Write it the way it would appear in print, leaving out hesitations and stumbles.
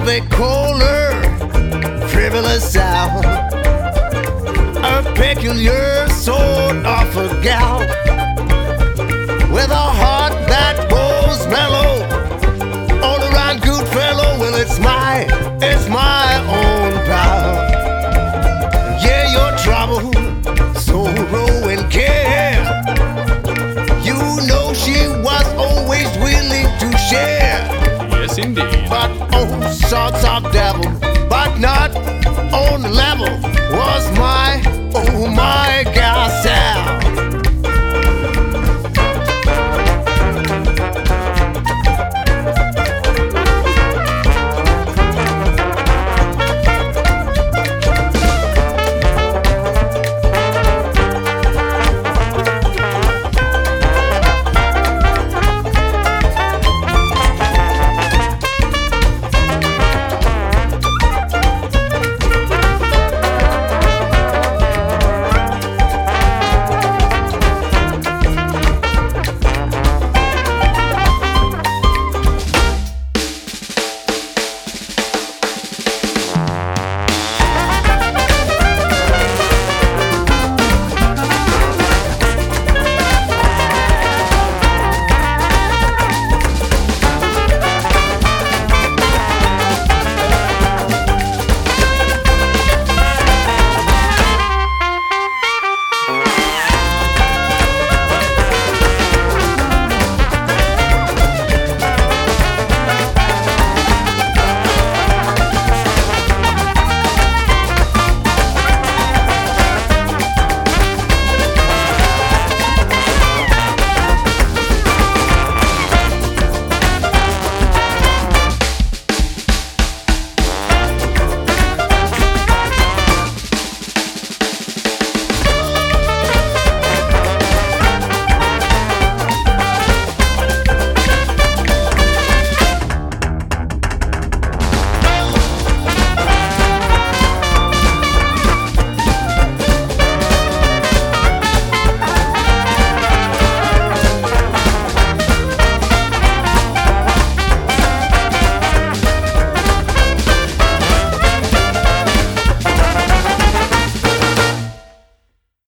they call her frivolous Sal, a peculiar sort of a gal, with a heart that goes mellow, all around good fellow. Well, it's my own pal. Yeah, your trouble, sorrow and care, you know she was always willing to share. Yes, indeed. But all sorts of devil, but not on the level, was my gal Sal.